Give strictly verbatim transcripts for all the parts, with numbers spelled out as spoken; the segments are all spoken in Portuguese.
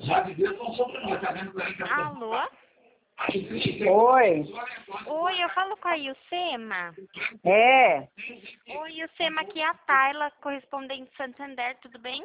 Alô? Oi. Oi, eu falo com a Ilcema. É. Oi, Ilcema, aqui é a Tayla, correspondente Santander, tudo bem?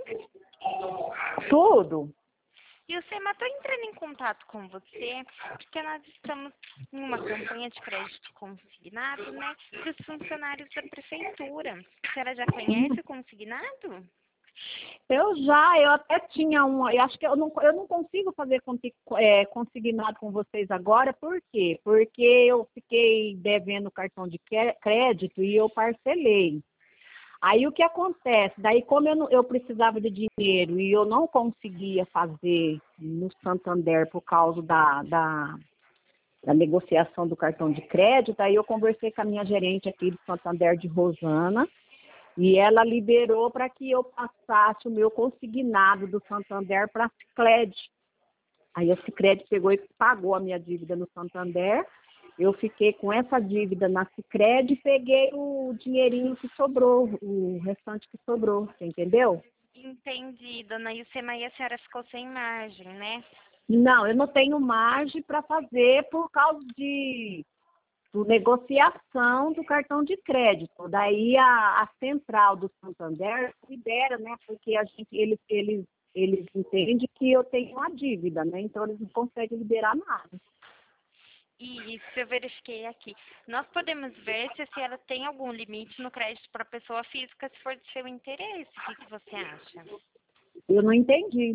Tudo? Ilcema, estou entrando em contato com você, porque nós estamos em uma campanha de crédito consignado, né, para os funcionários da prefeitura. A senhora já conhece o consignado? Eu já, eu até tinha um, eu acho que eu não, eu não consigo fazer conti- é, consignado com vocês agora, por quê? Porque eu fiquei devendo cartão de cre- crédito e eu parcelei. Aí o que acontece? Daí como eu, não- eu precisava de dinheiro e eu não conseguia fazer no Santander por causa da, da, da negociação do cartão de crédito, aí eu conversei com a minha gerente aqui do Santander de Rosana, e ela liberou para que eu passasse o meu consignado do Santander para a Sicredi. Aí a Sicredi pegou e pagou a minha dívida no Santander. Eu fiquei com essa dívida na Sicredi e peguei o dinheirinho que sobrou, o restante que sobrou, você entendeu? Entendi, dona Ilcema, e a senhora ficou sem margem, né? Não, eu não tenho margem para fazer por causa de do negociação do cartão de crédito. Daí a, a central do Santander libera, né? Porque a gente, eles, eles, eles entendem que eu tenho uma dívida, né? Então eles não conseguem liberar nada. Isso, eu verifiquei aqui. Nós podemos ver se a senhora tem algum limite no crédito para pessoa física, se for de seu interesse. O que, que você acha? Eu não entendi.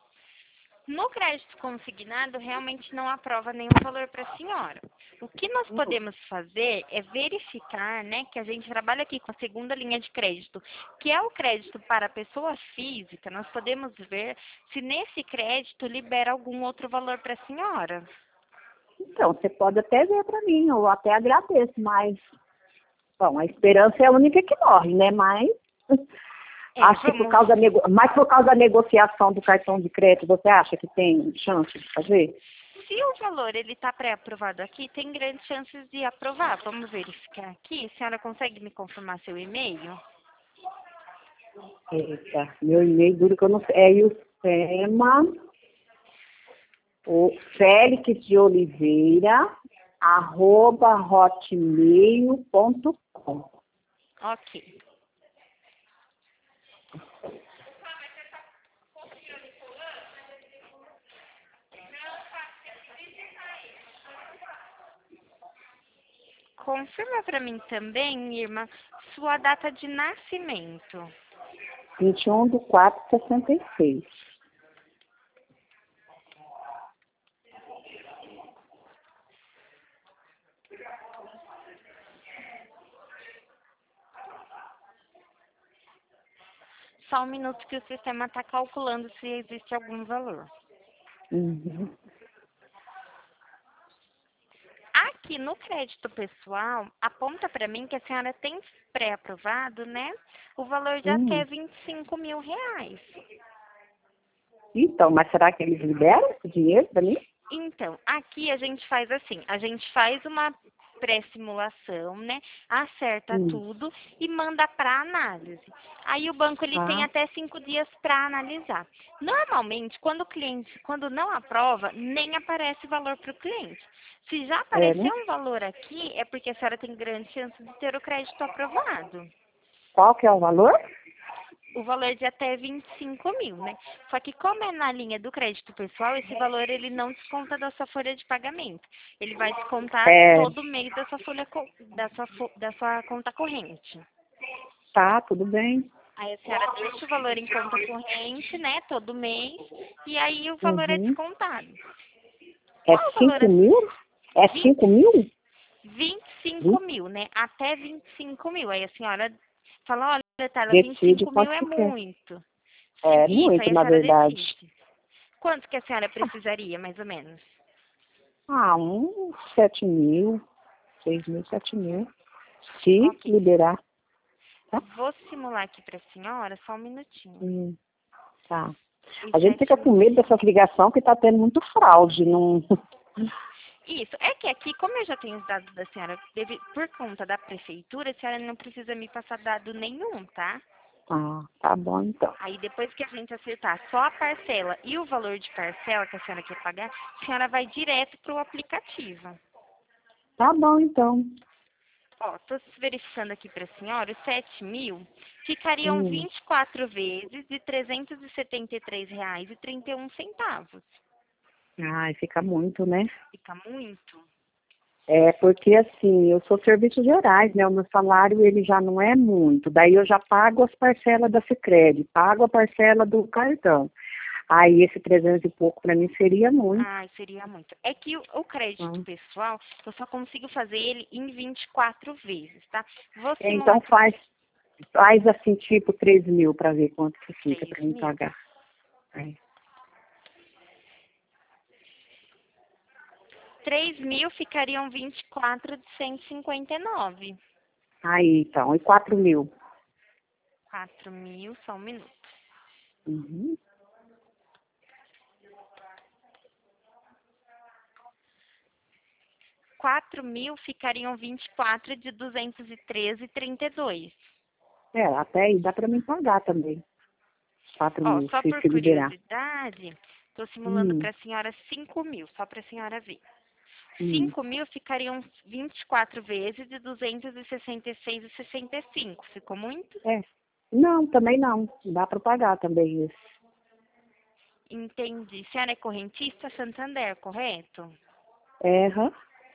No crédito consignado, realmente não aprova nenhum valor para a senhora. O que nós podemos fazer é verificar, né, que a gente trabalha aqui com a segunda linha de crédito, que é o crédito para a pessoa física. Nós podemos ver se nesse crédito libera algum outro valor para a senhora. Então, você pode até ver para mim, eu até agradeço, mas, bom, a esperança é a única que morre, né? Mas É, acho que por vamos. causa da nego... mas por causa da negociação do cartão de crédito, você acha que tem chance de fazer? Se o valor ele está pré-aprovado aqui, tem grandes chances de aprovar. Vamos verificar aqui. A senhora consegue me confirmar seu e-mail? Eita, meu e-mail duro que eu não sei. É Ilcema, o Félix de Oliveira, arroba hotmail ponto com. Ok. Confirma para mim também, Irma, sua data de nascimento. vinte e um de quatro de sessenta e seis. Só um minuto que o sistema está calculando se existe algum valor. Uhum. Aqui no crédito pessoal, aponta para mim que a senhora tem pré-aprovado, né? O valor de até Hum. vinte e cinco mil reais. Então, mas será que eles liberam esse dinheiro para mim? Então, aqui a gente faz assim, a gente faz uma pré-simulação, né? Acerta Hum. tudo e manda para análise. Aí o banco ele tem Ah, até cinco dias para analisar. Normalmente, quando o cliente, quando não aprova, nem aparece valor para o cliente. Se já é, né? aparecer um valor aqui, é porque a senhora tem grande chance de ter o crédito aprovado. Qual que é o valor? O valor de até vinte e cinco mil, né? Só que como é na linha do crédito pessoal, esse valor ele não desconta da sua folha de pagamento. Ele vai descontar É, todo mês da sua folha co- da sua, fo- da sua conta corrente. tá, tudo bem. Aí a senhora deixa o valor em conta corrente, né, todo mês, e aí o valor é Uhum. descontado. É Qual o valor cinco assim? mil? É cinco vinte, mil? vinte e cinco Hum. mil, né? Até vinte e cinco mil. Aí a senhora fala, olha, Tala, vinte e Decide cinco mil quanto é que quer. muito. É Isso, muito, aí a na senhora verdade. decide. Quanto que a senhora precisaria, mais ou menos? Ah, uns sete mil, seis mil, sete mil. Se Ok. liberar, tá? Vou simular aqui para a senhora, só um minutinho. Hum, tá. Os A gente fica sete com mil. medo dessas ligações que tá tendo muito fraude. Não... Isso, é que aqui, como eu já tenho os dados da senhora, deve- por conta da prefeitura, a senhora não precisa me passar dado nenhum, tá? Ah, tá bom então. Aí depois que a gente acertar só a parcela e o valor de parcela que a senhora quer pagar, a senhora vai direto para o aplicativo. Tá bom então. Ó, tô verificando aqui para a senhora, os sete mil ficariam Hum. vinte e quatro vezes de trezentos e setenta e três reais e trinta e um centavos. Ai, fica muito, né? Fica muito? É porque assim, eu sou serviços gerais, né? O meu salário ele já não é muito. Daí eu já pago as parcelas da Sicredi, pago a parcela do cartão. Aí esse trezentos e pouco para mim seria muito. Ai, seria muito. É que o, o crédito Ah. pessoal, eu só consigo fazer ele em vinte e quatro vezes, tá? Vou simular Então aqui faz, faz assim, tipo três mil para ver quanto que fica três para mim mil. pagar. É. três mil ficariam vinte e quatro de cento e cinquenta e nove. Aí então, e quatro mil? quatro mil, só um minuto. Uhum. quatro mil ficariam vinte e quatro de duzentos e treze e trinta e dois. É, até aí dá para mim pagar também. Quatro Ó, mil, só se, por se liberar. curiosidade, estou simulando Hum, para a senhora cinco mil, só para a senhora ver. hum. cinco mil ficariam vinte e quatro vezes de duzentos e sessenta e seis e sessenta e cinco. Ficou muito? É. Não, também não. Dá para pagar também isso. Entendi. A senhora é correntista Santander, correto? Erra.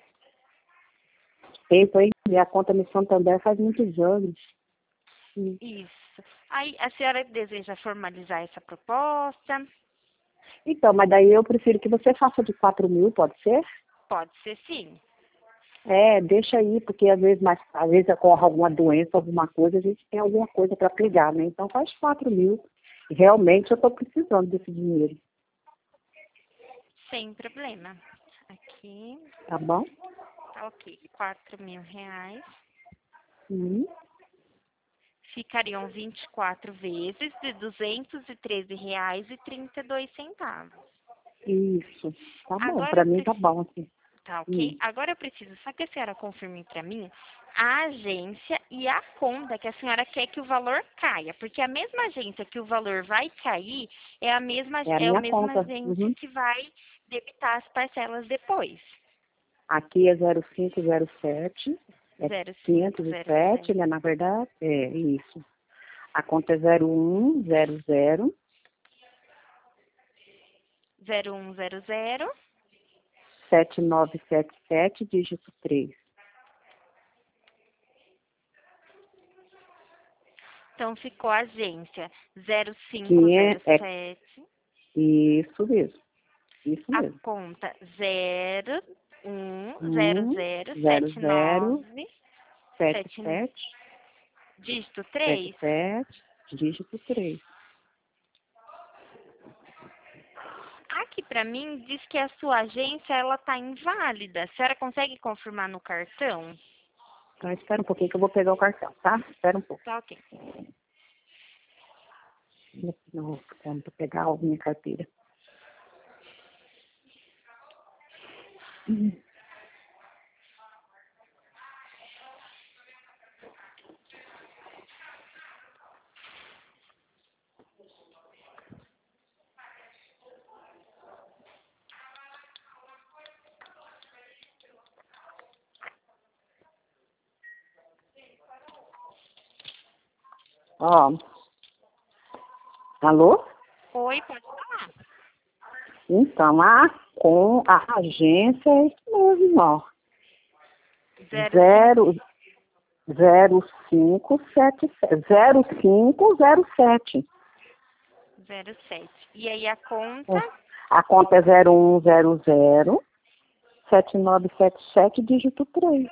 Tempo, hein? Minha conta no Santander faz muitos anos. Hum. Isso. Aí a senhora deseja formalizar essa proposta? Então, mas daí eu prefiro que você faça de quatro mil, pode ser? Pode ser sim. É, deixa aí, porque às vezes, mais, às vezes ocorre alguma doença, alguma coisa, a gente tem alguma coisa para pegar, né? Então faz quatro mil. Realmente eu estou precisando desse dinheiro, Sem problema. Aqui, tá bom? tá ok. Quatro mil reais. Hum, Ficariam vinte e quatro vezes de duzentos e treze reais e trinta e dois centavos. isso. Tá bom, Agora para eu mim tá preciso. bom assim. Tá ok? Hum. Agora eu preciso só que a senhora confirme para mim a agência e a conta que a senhora quer que o valor caia. Porque a mesma agência que o valor vai cair é a mesma, É a é a minha mesma conta. agência Uhum. que vai debitar as parcelas depois. Aqui é zero cinco zero sete, é Zero cinco quinhentos e zero sete, sete né? Na verdade, é isso. A conta é zero um zero zero zero um zero zero. sete nove sete sete, dígito três. Então ficou a agência zero cinco Que é, zero é sete. isso mesmo. Isso A mesmo. conta zero um zero um zero zero sete zero nove sete sete sete dígito sete três. sete, dígito três. Aqui pra mim diz que a sua agência ela tá inválida. A senhora consegue confirmar no cartão? Então espera um pouquinho que eu vou pegar o cartão, tá? Espera um pouco. Tá ok. Não, vou pegar a minha carteira. Hum. Ó, alô? Oi, pode falar. Então, a, com a agência é isso mesmo, ó. Zero cinco Zero, zero cinco sete zero cinco zero sete. zero sete. E aí a conta? É. A conta é zero um zero zero sete nove sete sete, dígito três.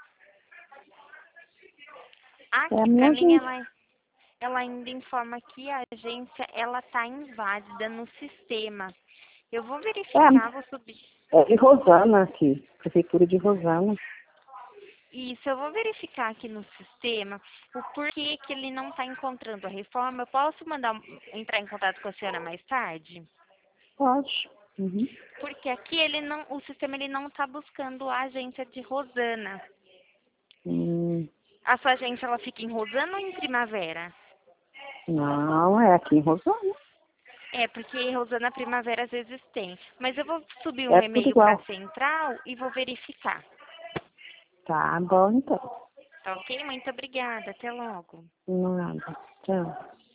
É a Aqui minha pra mim agência. ela, ela ainda informa que a agência ela tá inválida no sistema. Eu vou verificar, vou subir. É, é de Rosana aqui, Prefeitura de Rosana. Isso, eu vou verificar aqui no sistema o porquê que ele não está encontrando a reforma. Eu posso mandar entrar em contato com a senhora mais tarde? Pode. Uhum. Porque aqui ele não, o sistema ele não está buscando a agência de Rosana. Hum, A sua agência ela fica em Rosana ou em Primavera? Não, é aqui em Rosana. É, porque Rosana Primavera às vezes tem. Mas eu vou subir um É tudo e-mail para igual. a central e vou verificar. Tá bom, então. Tá ok? Muito obrigada. Até logo. Nada. Tchau.